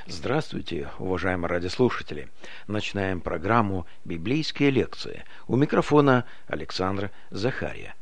Здравствуйте, уважаемые радиослушатели! Начинаем программу «Библейские лекции». У микрофона Александр Захария.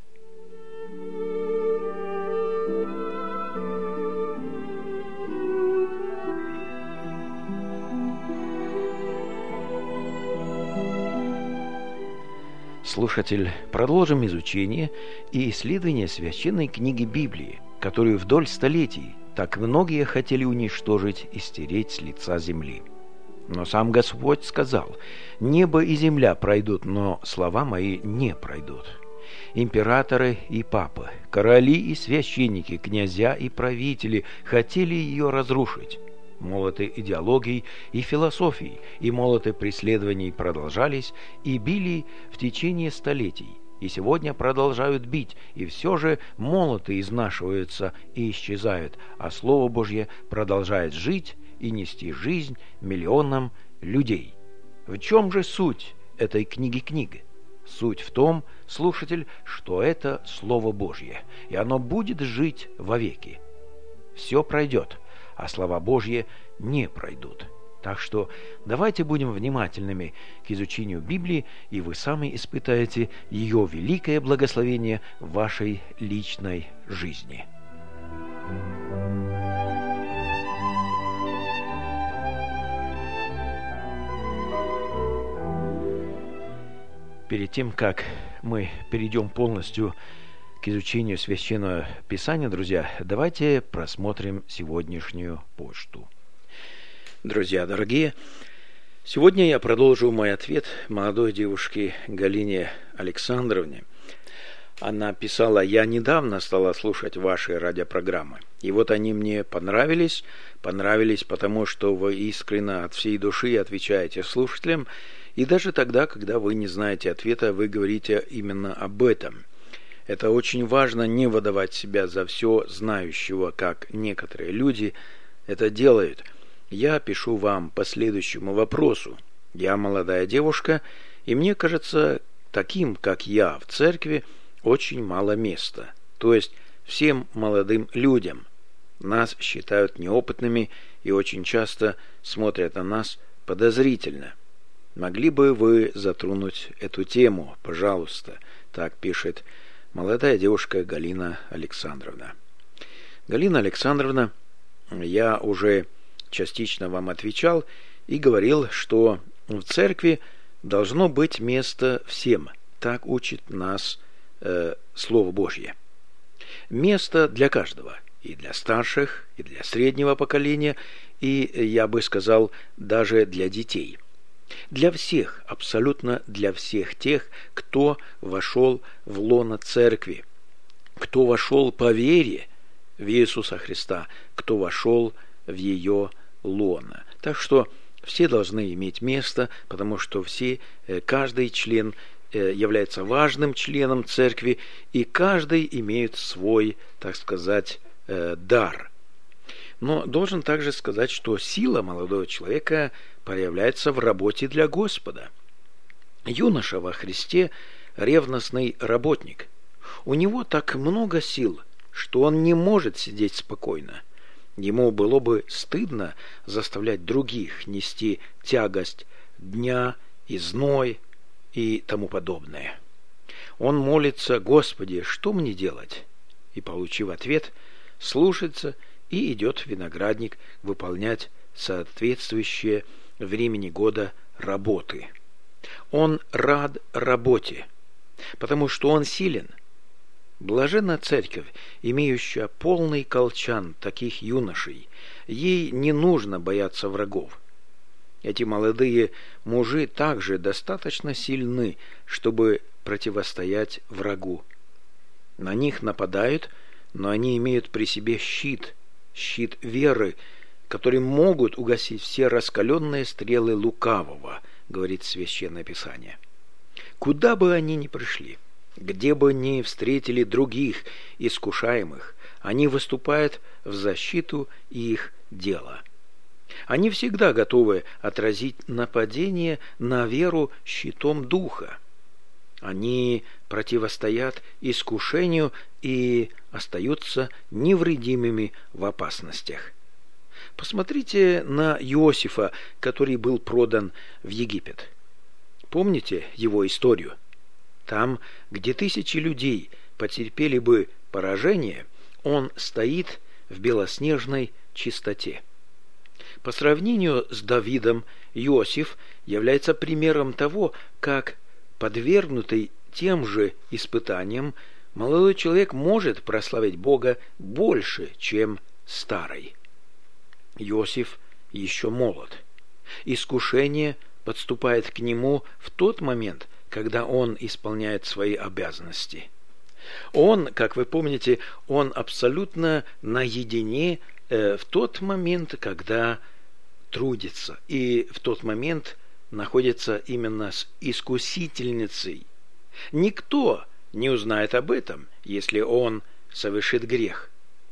Слушатель, продолжим изучение и исследование священной книги Библии, которую вдоль столетий так многие хотели уничтожить и стереть с лица земли. Но сам Господь сказал: «Небо и земля пройдут, но слова мои не пройдут». Императоры и папы, короли и священники, князья и правители хотели ее разрушить. Молоты идеологий и философий и молоты преследований продолжались и били в течение столетий, и сегодня продолжают бить, и все же молоты изнашиваются и исчезают, а Слово Божье продолжает жить и нести жизнь миллионам людей. В чем же суть этой книги? Суть в том, слушатель, что это Слово Божье, и оно будет жить вовеки. Все пройдет, а слова Божьи не пройдут. Так что давайте будем внимательными к изучению Библии, и вы сами испытаете ее великое благословение в вашей личной жизни. Перед тем, как мы перейдем полностью к изучению Священного Писания, друзья, давайте просмотрим сегодняшнюю почту. Друзья дорогие, сегодня я продолжу мой ответ молодой девушке Галине Александровне. Она писала: «Я недавно стала слушать ваши радиопрограммы, и вот они мне понравились, потому что вы искренне от всей души отвечаете слушателям, и даже тогда, когда вы не знаете ответа, вы говорите именно об этом. Это очень важно, не выдавать себя за все знающего, как некоторые люди это делают. Я пишу вам по следующему вопросу. Я молодая девушка, и мне кажется, таким, как я, в церкви очень мало места. То есть всем молодым людям. Нас считают неопытными и очень часто смотрят на нас подозрительно. Могли бы вы затронуть эту тему, пожалуйста?» Так пишет молодая девушка Галина Александровна. Галина Александровна, я уже частично вам отвечал и говорил, что в церкви должно быть место всем. Так учит нас Слово Божье. Место для каждого. И для старших, и для среднего поколения, и, я бы сказал, даже для детей. Для всех, абсолютно для всех тех, кто вошел в лоно церкви, кто вошел по вере в Иисуса Христа, кто вошел в ее лоно. Так что все должны иметь место, потому что каждый член является важным членом церкви, и каждый имеет свой, так сказать, дар. Но должен также сказать, что сила молодого человека проявляется в работе для Господа. Юноша во Христе – ревностный работник. У него так много сил, что он не может сидеть спокойно. Ему было бы стыдно заставлять других нести тягость дня и зной и тому подобное. Он молится: «Господи, что мне делать?» И, получив ответ, слушается и идет в виноградник выполнять соответствующие времени года работы. Он рад работе, потому что он силен. Блаженна церковь, имеющая полный колчан таких юношей. Ей не нужно бояться врагов. Эти молодые мужи также достаточно сильны, чтобы противостоять врагу. На них нападают, но они имеют при себе щит веры, которые могут угасить все раскаленные стрелы лукавого, говорит Священное Писание. Куда бы они ни пришли, где бы ни встретили других искушаемых, они выступают в защиту их дела. Они всегда готовы отразить нападение на веру щитом духа. Они противостоят искушению и остаются невредимыми в опасностях. Посмотрите на Иосифа, который был продан в Египет. Помните его историю? Там, где тысячи людей потерпели бы поражение, он стоит в белоснежной чистоте. По сравнению с Давидом, Иосиф является примером того, как подвергнутый тем же испытаниям молодой человек может прославить Бога больше, чем старый. Иосиф еще молод. Искушение подступает к нему в тот момент, когда он исполняет свои обязанности. Он, как вы помните, он абсолютно наедине в тот момент, когда трудится, и в тот момент находится именно с искусительницей. Никто не узнает об этом, если он совершит грех.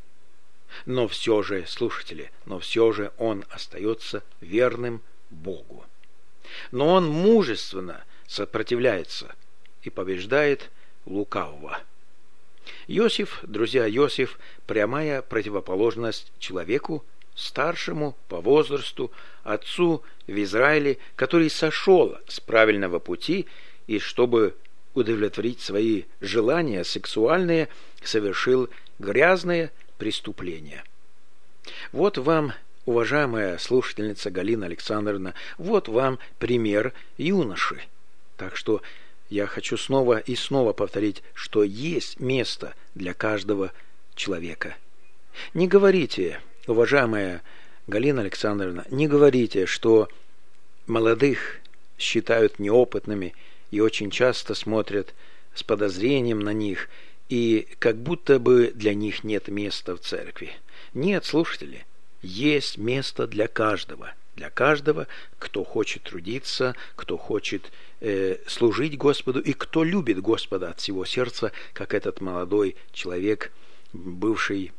Но все же, слушатели, он остается верным Богу. Но он мужественно сопротивляется и побеждает лукавого. Иосиф, друзья, Иосиф – прямая противоположность человеку, старшему по возрасту, отцу в Израиле, который сошел с правильного пути и, чтобы удовлетворить свои желания сексуальные, совершил грязное преступление. Вот вам, уважаемая слушательница Галина Александровна, вот вам пример юноши. Так что я хочу снова и снова повторить, что есть место для каждого человека. Не говорите, уважаемая Галина Александровна, не говорите, что молодых считают неопытными и очень часто смотрят с подозрением на них, и как будто бы для них нет места в церкви. Нет, слушатели, есть место для каждого, кто хочет трудиться, кто хочет служить Господу и кто любит Господа от всего сердца, как этот молодой человек, бывший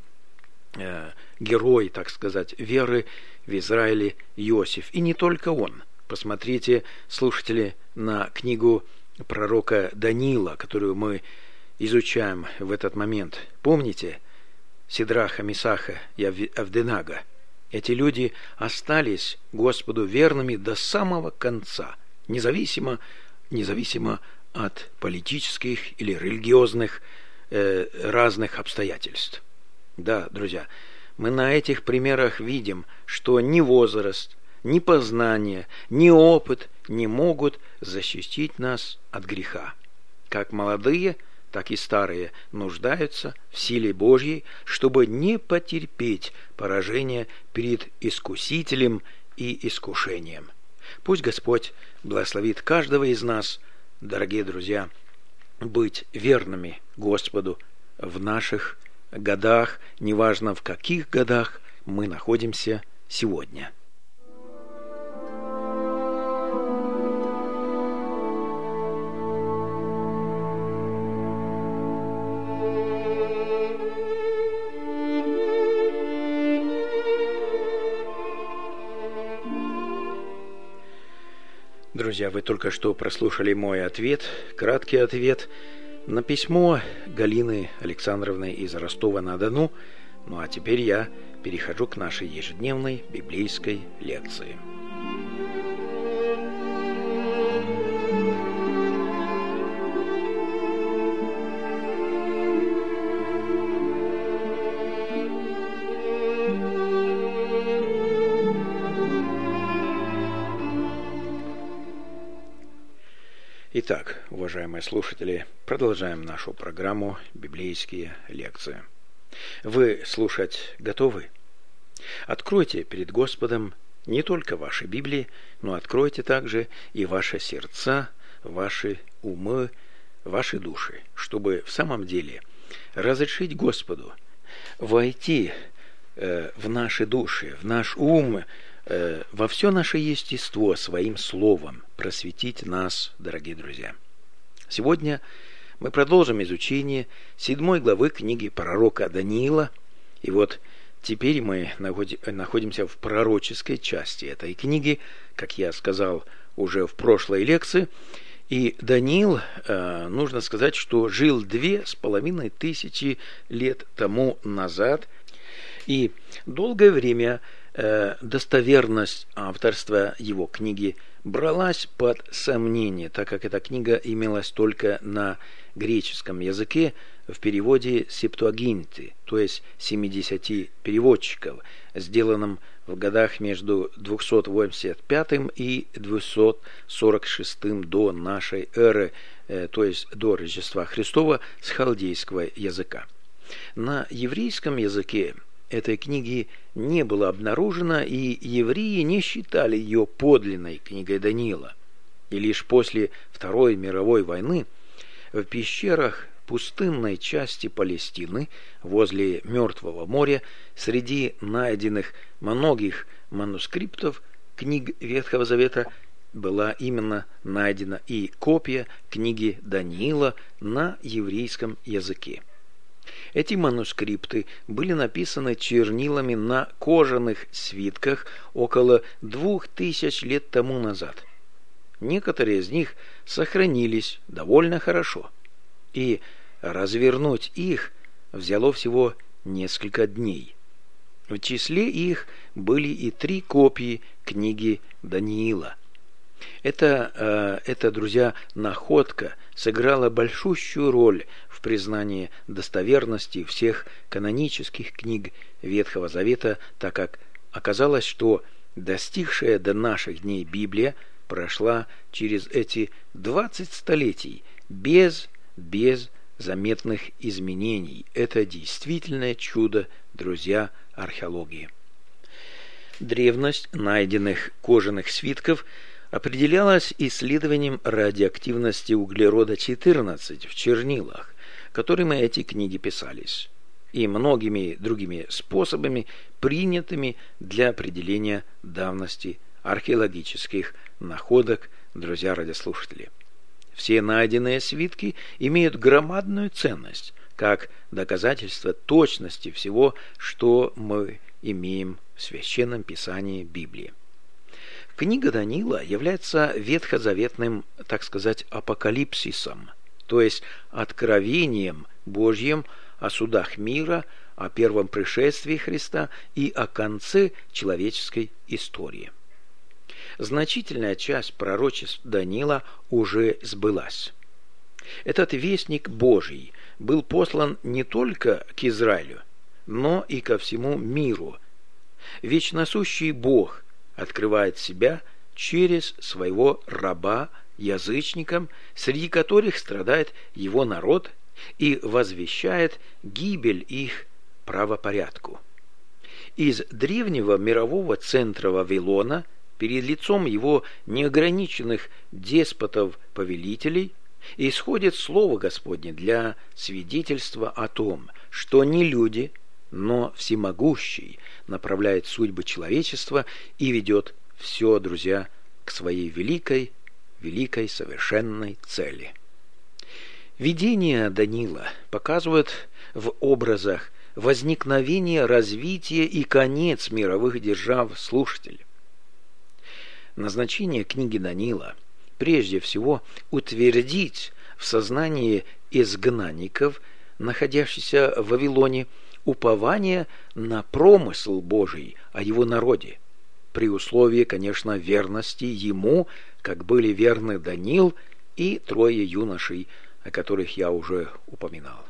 герой, так сказать, веры в Израиле Иосиф. И не только он. Посмотрите, слушатели, на книгу пророка Даниила, которую мы изучаем в этот момент. Помните Сидраха, Мисаха и Авденага? Эти люди остались Господу верными до самого конца, независимо от политических или религиозных разных обстоятельств. Да, друзья, мы на этих примерах видим, что ни возраст, ни познание, ни опыт не могут защитить нас от греха. Как молодые, так и старые нуждаются в силе Божьей, чтобы не потерпеть поражение перед искусителем и искушением. Пусть Господь благословит каждого из нас, дорогие друзья, быть верными Господу в наших годах, неважно в каких годах мы находимся сегодня. Друзья, вы только что прослушали мой ответ, краткий ответ на письмо Галины Александровны из Ростова-на-Дону. Ну а теперь я перехожу к нашей ежедневной библейской лекции. Итак, уважаемые слушатели, продолжаем нашу программу «Библейские лекции». Вы слушать готовы? Откройте перед Господом не только ваши Библии, но откройте также и ваши сердца, ваши умы, ваши души, чтобы в самом деле разрешить Господу войти в наши души, в наш ум, во все наше естество своим словом просветить нас, дорогие друзья. Сегодня мы продолжим изучение 7 главы книги пророка Даниила. И вот теперь мы находимся в пророческой части этой книги, как я сказал уже в прошлой лекции. И Даниил, нужно сказать, что жил 2500 лет тому назад. И долгое время достоверность авторства его книги бралась под сомнение, так как эта книга имелась только на греческом языке в переводе Септуагинты, то есть 70 переводчиков, сделанном в годах между 285 и 246 до нашей эры, то есть до Рождества Христова, с халдейского языка. На еврейском языке этой книги не было обнаружено, и евреи не считали ее подлинной книгой Даниила. И лишь после Второй мировой войны в пещерах пустынной части Палестины возле Мертвого моря среди найденных многих манускриптов книг Ветхого Завета была именно найдена и копия книги Даниила на еврейском языке. Эти манускрипты были написаны чернилами на кожаных свитках около 2000 лет тому назад. Некоторые из них сохранились довольно хорошо, и развернуть их взяло всего несколько дней. В числе их были и 3 копии книги Даниила. Эта, друзья, находка сыграла большущую роль в признании достоверности всех канонических книг Ветхого Завета, так как оказалось, что достигшая до наших дней Библия прошла через эти 20 столетий без заметных изменений. Это действительное чудо, друзья, археологии. Древность найденных кожаных свитков определялась исследованием радиоактивности углерода-14 в чернилах, которыми эти книги писались, и многими другими способами, принятыми для определения давности археологических находок, друзья радиослушатели. Все найденные свитки имеют громадную ценность, как доказательство точности всего, что мы имеем в Священном Писании Библии. Книга Даниила является ветхозаветным, так сказать, апокалипсисом, то есть откровением Божьим о судах мира, о первом пришествии Христа и о конце человеческой истории. Значительная часть пророчеств Даниила уже сбылась. Этот вестник Божий был послан не только к Израилю, но и ко всему миру. Вечносущий Бог открывает себя через своего раба язычникам, среди которых страдает его народ, и возвещает гибель их правопорядку. Из древнего мирового центра Вавилона, перед лицом его неограниченных деспотов-повелителей, исходит Слово Господне для свидетельства о том, что не люди, но всемогущий направляет судьбы человечества и ведет все, друзья, к своей великой совершенной цели. Видения Даниила показывают в образах возникновение, развитие и конец мировых держав слушателей. Назначение книги Даниила прежде всего утвердить в сознании изгнанников, находящихся в Вавилоне, упование на промысл Божий о его народе, при условии, конечно, верности ему, как были верны Даниил и 3 юношей, о которых я уже упоминал.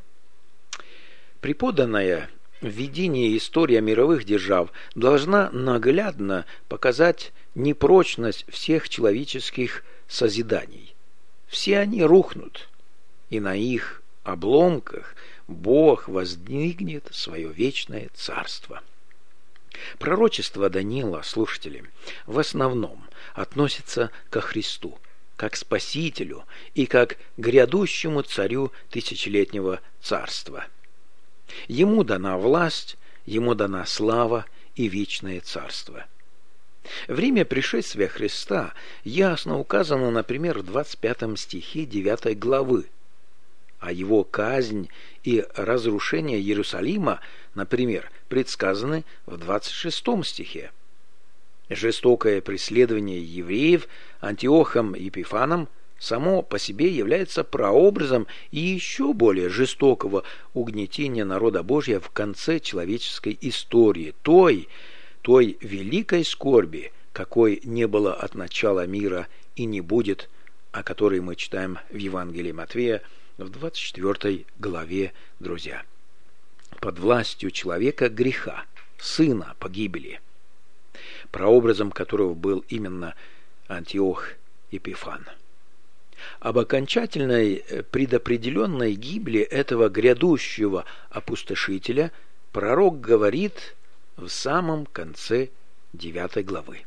Преподанная в видении история мировых держав должна наглядно показать непрочность всех человеческих созиданий. Все они рухнут, и на их обломках Бог воздвигнет свое вечное царство. Пророчество Даниила, слушатели, в основном относится ко Христу, как Спасителю и как грядущему царю тысячелетнего царства. Ему дана власть, ему дана слава и вечное царство. Время пришествия Христа ясно указано, например, в 25 стихе 9 главы, а его казнь и разрушение Иерусалима, например, предсказаны в 26 стихе. Жестокое преследование евреев Антиохом Епифаном само по себе является прообразом и еще более жестокого угнетения народа Божия в конце человеческой истории, той, той великой скорби, какой не было от начала мира и не будет, о которой мы читаем в Евангелии Матфея в 24 главе, друзья. Под властью человека греха, сына погибели, прообразом которого был именно Антиох Епифан. Об окончательной предопределенной гибели этого грядущего опустошителя пророк говорит в самом конце 9 главы.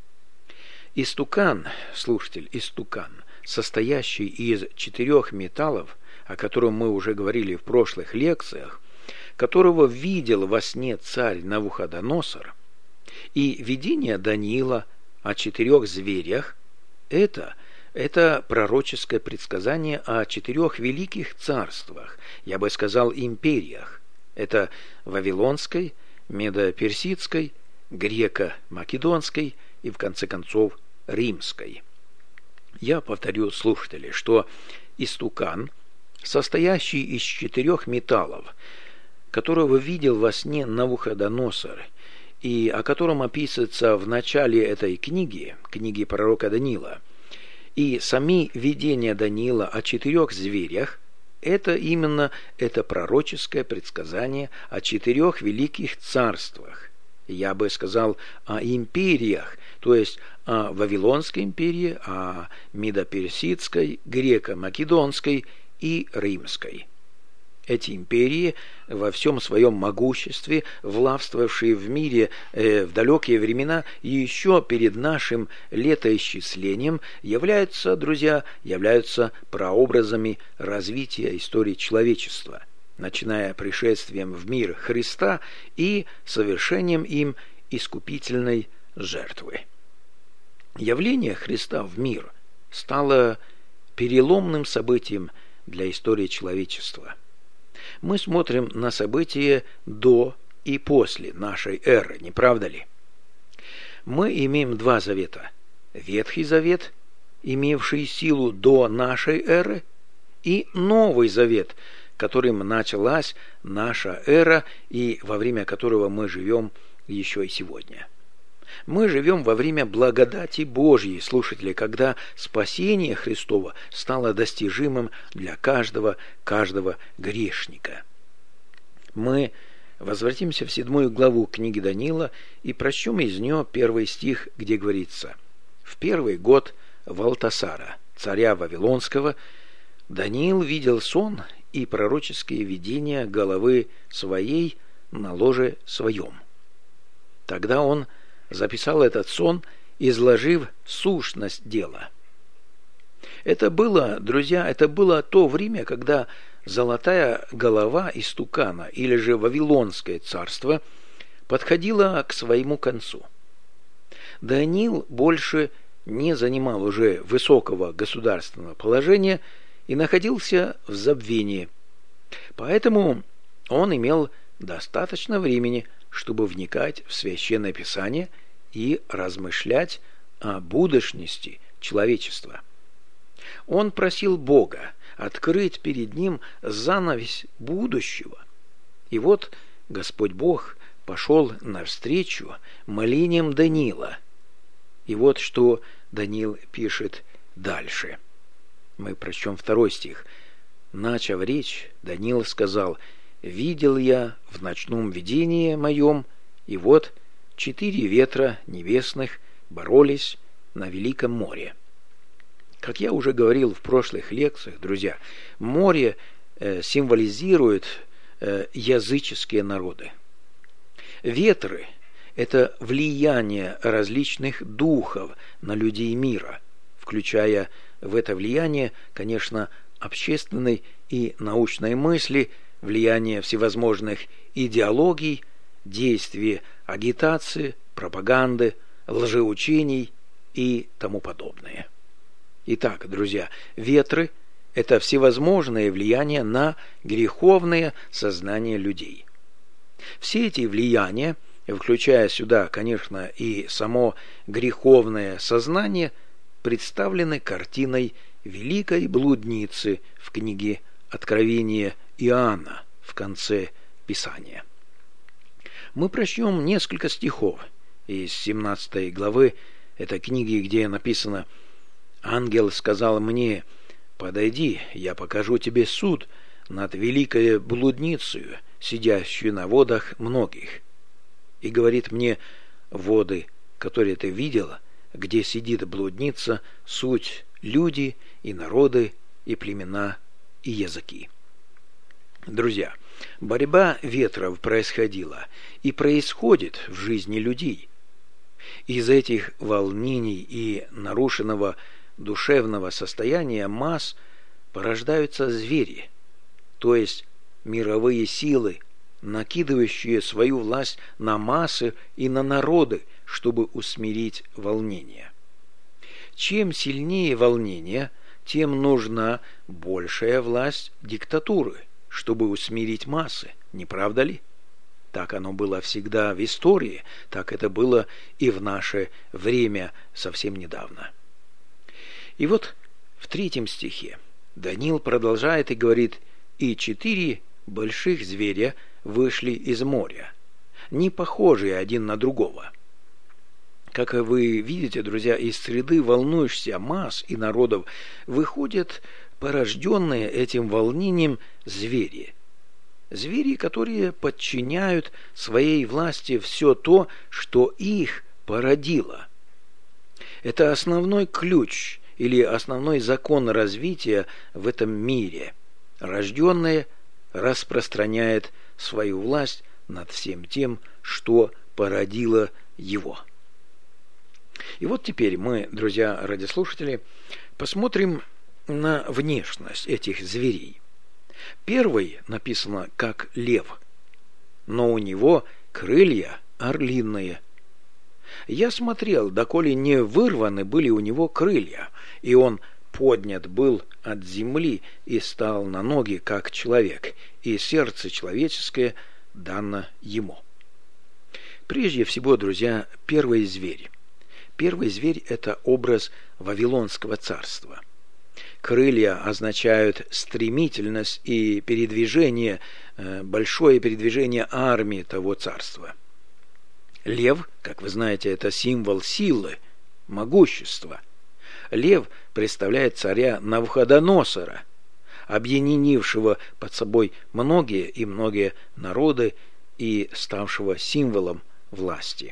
Истукан, слушатель, истукан, состоящий из 4 металлов, о котором мы уже говорили в прошлых лекциях, которого видел во сне царь Навуходоносор, и видение Даниила о 4 зверях, это пророческое предсказание о 4 великих царствах, я бы сказал, империях. Это Вавилонской, Медо-Персидской, Греко-Македонской и, в конце концов, Римской. Я повторю, слушатели, что истукан, состоящий из 4 металлов, которого видел во сне Навуходоносор, и о котором описывается в начале этой книги пророка Даниила, и сами видения Даниила о 4 зверях, это именно это пророческое предсказание о 4 великих царствах. Я бы сказал о империях, то есть о Вавилонской империи, о Медо-Персидской, Греко-Македонской и Римской. Эти империи, во всем своем могуществе, властвовавшие в мире в далекие времена и еще перед нашим летоисчислением, являются прообразами развития истории человечества, начиная пришествием в мир Христа и совершением им искупительной жертвы. Явление Христа в мир стало переломным событием для истории человечества. Мы смотрим на события до и после нашей эры, не правда ли? Мы имеем 2 завета. Ветхий Завет, имевший силу до нашей эры, и Новый Завет, которым началась наша эра и во время которого мы живем еще и сегодня. Мы живем во время благодати Божьей, слушатели, когда спасение Христово стало достижимым для каждого грешника. Мы возвратимся в 7 главу книги Даниила и прочтем из нее 1 стих, где говорится: «В 1 год Валтасара, царя Вавилонского, Даниил видел сон и пророческие видения головы своей на ложе своем. Тогда он записал этот сон, изложив сущность дела». Это было, друзья, то время, когда золотая голова истукана, или же Вавилонское царство, подходило к своему концу. Даниил больше не занимал уже высокого государственного положения и находился в забвении. Поэтому он имел достаточно времени, чтобы вникать в Священное Писание и размышлять о будущности человечества. Он просил Бога открыть перед ним занавес будущего. И вот Господь Бог пошел навстречу молениям Даниила. И вот что Даниил пишет дальше. Мы прочтем 2 стих. «Начав речь, Даниил сказал: видел я в ночном видении моем, и вот 4 ветра небесных боролись на великом море». Как я уже говорил в прошлых лекциях, друзья, море символизирует языческие народы. Ветры – это влияние различных духов на людей мира, включая в это влияние, конечно, общественной и научной мысли, влияние всевозможных идеологий, действий агитации, пропаганды, лжеучений и тому подобное. Итак, друзья, ветры – это всевозможные влияния на греховное сознание людей. Все эти влияния, включая сюда, конечно, и само греховное сознание, представлены картиной великой блудницы в книге Откровения Иоанна в конце Писания. Мы прочтем несколько стихов из 17 главы этой книги, где написано: «Ангел сказал мне: подойди, я покажу тебе суд над великой блудницею, сидящую на водах многих. И говорит мне: воды, которые ты видела, где сидит блудница, суть люди и народы и племена и языки». Друзья, борьба ветров происходила и происходит в жизни людей. Из этих волнений и нарушенного душевного состояния масс порождаются звери, то есть мировые силы, накидывающие свою власть на массы и на народы, чтобы усмирить волнение. Чем сильнее волнение, тем нужна большая власть диктатуры, чтобы усмирить массы, не правда ли? Так оно было всегда в истории, так это было и в наше время совсем недавно. И вот в 3 стихе Даниил продолжает и говорит: «И 4 больших зверя вышли из моря, не похожие один на другого». Как вы видите, друзья, из среды волнующихся масс и народов выходят порожденные этим волнением звери. Звери, которые подчиняют своей власти все то, что их породило. Это основной ключ или основной закон развития в этом мире. Рожденное распространяет свою власть над всем тем, что породило его. И вот теперь мы, друзья радиослушатели, посмотрим на внешность этих зверей. Первый написано как лев, но у него крылья орлиные. Я смотрел, доколе не вырваны были у него крылья, и он поднят был от земли и стал на ноги, как человек, и сердце человеческое дано ему. Прежде всего, друзья, первый зверь. Первый зверь – это образ Вавилонского царства. Крылья означают стремительность и передвижение, большое передвижение армии того царства. Лев, как вы знаете, это символ силы, могущества. Лев представляет царя Навуходоносора, объединившего под собой многие и многие народы и ставшего символом власти.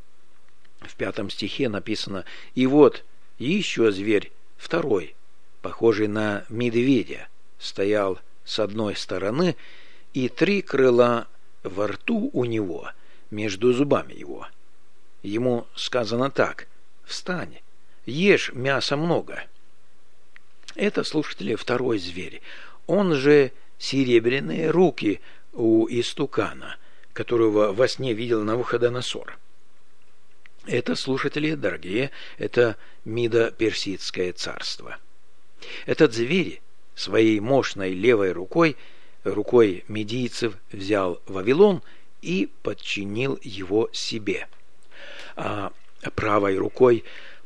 В 5 стихе написано: «И вот еще зверь, второй, похожий на медведя, стоял с одной стороны, и 3 крыла во рту у него, между зубами его. Ему сказано так: встань, ешь мяса много». Это, слушатели, второй зверь. Он же серебряные руки у истукана, которого во сне видел Навуходоносор. Это, слушатели дорогие, это Мидо-Персидское царство. Этот зверь своей мощной левой рукой медийцев, взял Вавилон и подчинил его себе. А правой рукой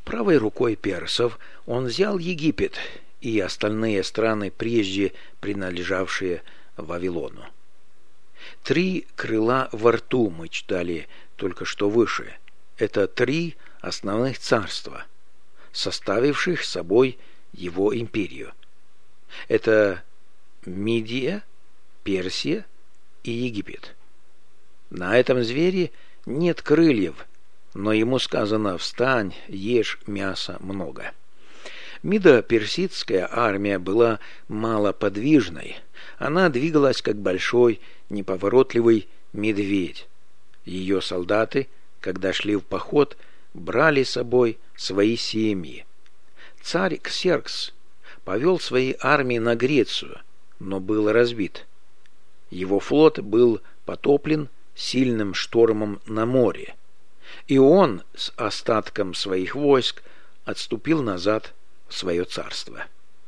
персов он взял Египет и остальные страны, прежде принадлежавшие Вавилону. 3 крыла во рту мы читали только что выше. Это 3 основных царства, составивших собой его империю. Это Мидия, Персия и Египет. На этом звере нет крыльев, но ему сказано: встань, ешь мяса много. Мидо-персидская армия была малоподвижной. Она двигалась как большой, неповоротливый медведь. Ее солдаты, когда шли в поход, брали с собой свои семьи. Царь Ксеркс повел свои армии на Грецию, но был разбит. Его флот был потоплен сильным штормом на море, и он с остатком своих войск отступил назад в свое царство.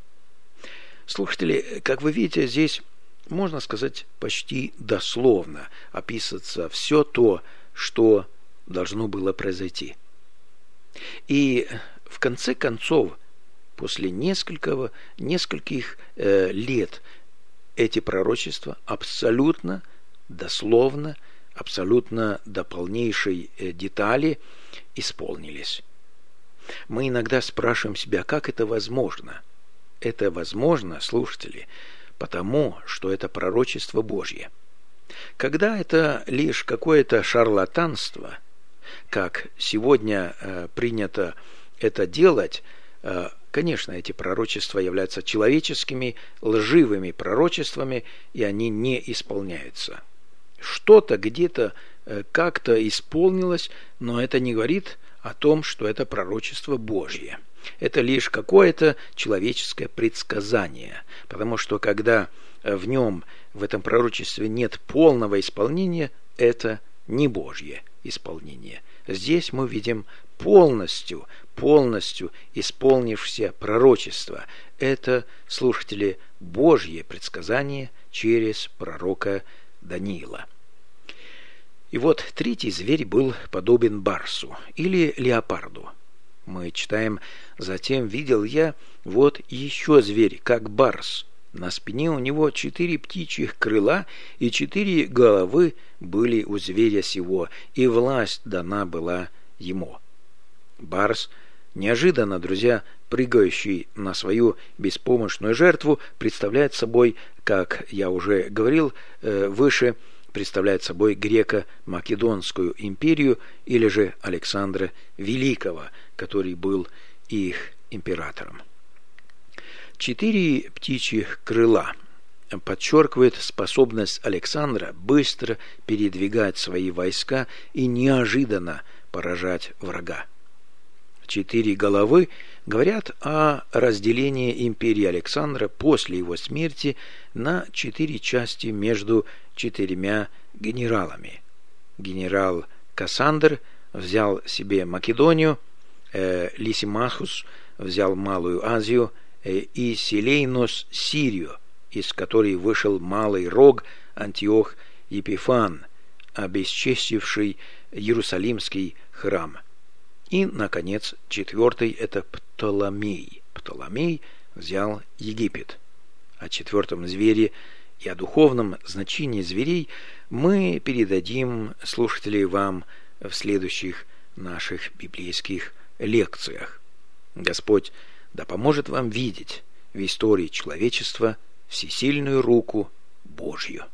Слушатели, как вы видите, здесь, можно сказать, почти дословно описывается все то, что должно было произойти. И в конце концов, после нескольких лет, эти пророчества абсолютно дословно абсолютно до полнейшей детали исполнились. Мы иногда спрашиваем себя, как это возможно? Это возможно, слушатели, потому что это пророчество Божье. Когда это лишь какое-то шарлатанство, как сегодня принято это делать, конечно, эти пророчества являются человеческими, лживыми пророчествами, и они не исполняются. Что-то где-то как-то исполнилось, но это не говорит о том, что это пророчество Божье. Это лишь какое-то человеческое предсказание, потому что когда в нем, в этом пророчестве нет полного исполнения, это не Божье исполнение. Здесь мы видим полностью исполнившееся пророчество. Это, слушатели, Божье предсказание через пророка Даниила. И вот третий зверь был подобен барсу или леопарду. Мы читаем: «Затем видел я вот еще зверь, как барс. На спине у него 4 птичьих крыла, и 4 головы были у зверя сего, и власть дана была ему». Барс, неожиданно, друзья, прыгающий на свою беспомощную жертву, представляет собой, как я уже говорил выше, представляет собой греко-македонскую империю или же Александра Великого, который был их императором. 4 птичьих крыла подчеркивает способность Александра быстро передвигать свои войска и неожиданно поражать врага. 4 головы говорят о разделении империи Александра после его смерти на 4 части между 4 генералами. Генерал Кассандр взял себе Македонию, Лисимахус взял Малую Азию и Селейнос Сирию, из которой вышел Малый Рог Антиох Епифан, обесчестивший Иерусалимский храм. И, наконец, 4 это Птоломей. Птоломей взял Египет. О 4 звере и о духовном значении зверей мы передадим, слушатели, вам в следующих наших библейских лекциях. Господь да поможет вам видеть в истории человечества всесильную руку Божью.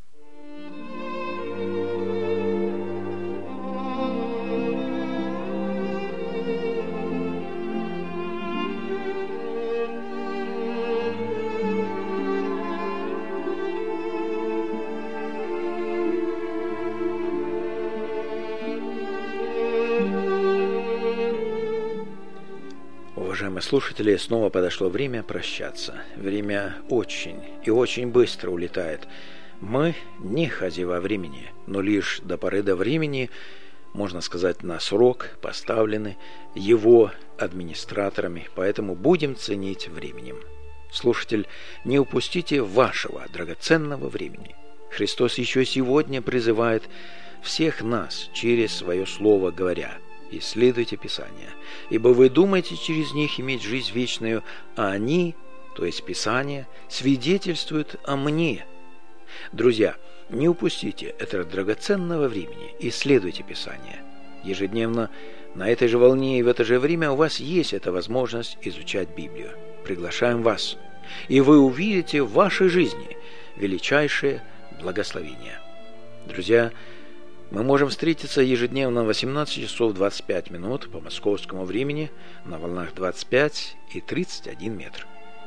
Уважаемые слушатели, снова подошло время прощаться. Время очень и очень быстро улетает. Мы не хозяева времени, но лишь до поры до времени, можно сказать, на срок поставлены его администраторами, поэтому будем ценить временем. Слушатель, не упустите вашего драгоценного времени. Христос еще сегодня призывает всех нас через свое слово говоря: исследуйте Писания, ибо вы думаете через них иметь жизнь вечную, а они, то есть Писание, свидетельствуют о мне. Друзья, не упустите этого драгоценного времени, исследуйте Писание. Ежедневно на этой же волне и в это же время у вас есть эта возможность изучать Библию. Приглашаем вас, и вы увидите в вашей жизни величайшее благословение. Друзья, мы можем встретиться ежедневно в 18 часов 25 минут по московскому времени на волнах 25 и 31 метр.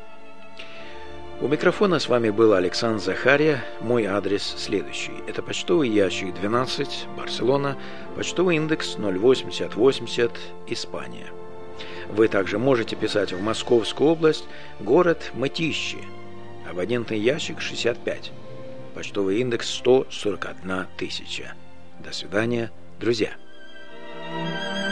У микрофона с вами был Александр Захария. Мой адрес следующий. Это почтовый ящик 12, Барселона, почтовый индекс 08080, Испания. Вы также можете писать в Московскую область, город Мытищи, абонентный ящик 65, почтовый индекс 141 000. До свидания, друзья.